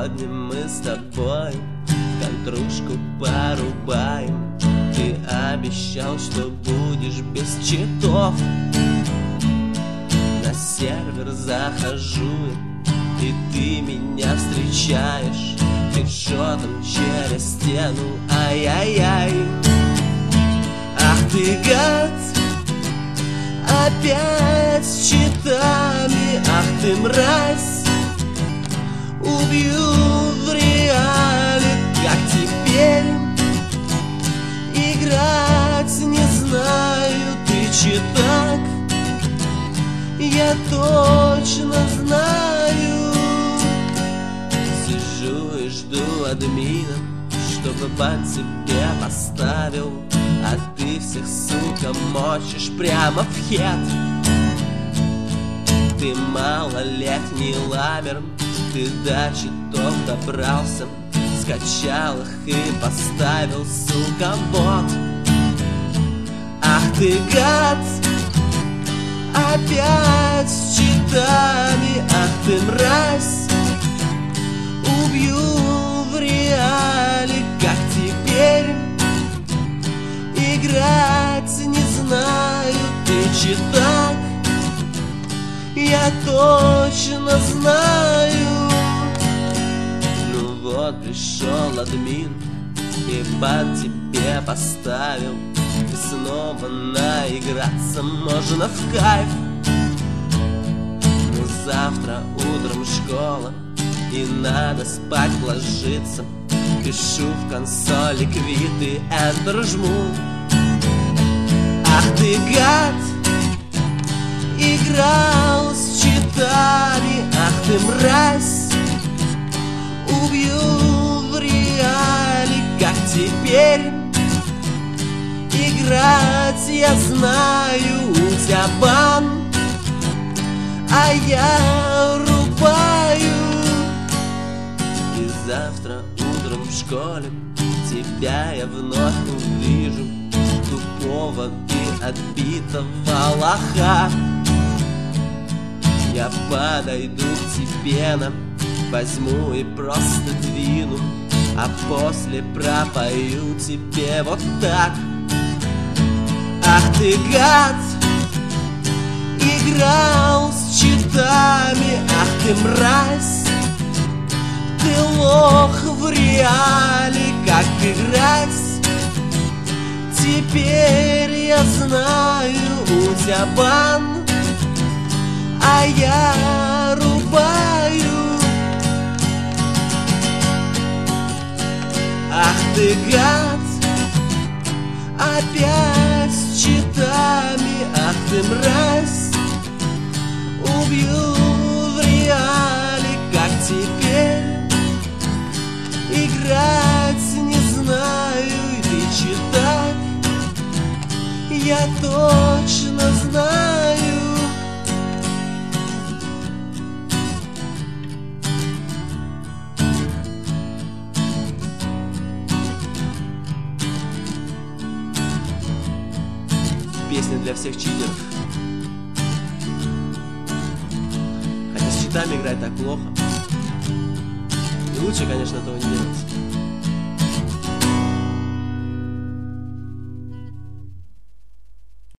сегодня мы с тобой контрушку порубаем. Ты обещал, что будешь без читов. На сервер захожу, и ты меня встречаешь хедшотом через стену. Ай-яй-яй. Ах ты гад, опять с читами. Ах ты мразь, убью в реале. Как теперь играть, не знаю. Ты читак, я точно знаю. Сижу и жду админа, чтобы бан тебе поставил. А ты всех, сука, мочишь прямо в хед. Ты малолетний ламер, ты до читов добрался, скачал их и поставил, сука, бот. Ах ты гад, опять с читами. Ах ты мразь, убью в реале. Как теперь играть, не знаю. Ты читак, я точно знаю. Ну вот пришел админ и бан тебе поставил. И снова наиграться можно в кайф. Но завтра утром школа, и надо спать ложиться. Пишу в консоли квит и Enter жму. Ах ты гад, играл с читами. Ах ты мразь, убью в реале. Как теперь играть, я знаю. У тебя бан, а я рубаю. И завтра утром в школе тебя я вновь увижу, тупого и отбитого лоха. Я подойду к тебе, возьму и просто двину, а после пропою тебе вот так. Ах ты гад, играл с читами. Ах ты мразь, ты лох в реале. Как играть, теперь я знаю. У тебя бан, а я рубаю. Ах ты гад, опять с читами. Ах ты мразь, убью в реале. Как теперь играть, не знаю. И ты читак, я точно знаю. Песня для всех читеров. Хотя с читами играть так плохо. И лучше, конечно, этого не делать.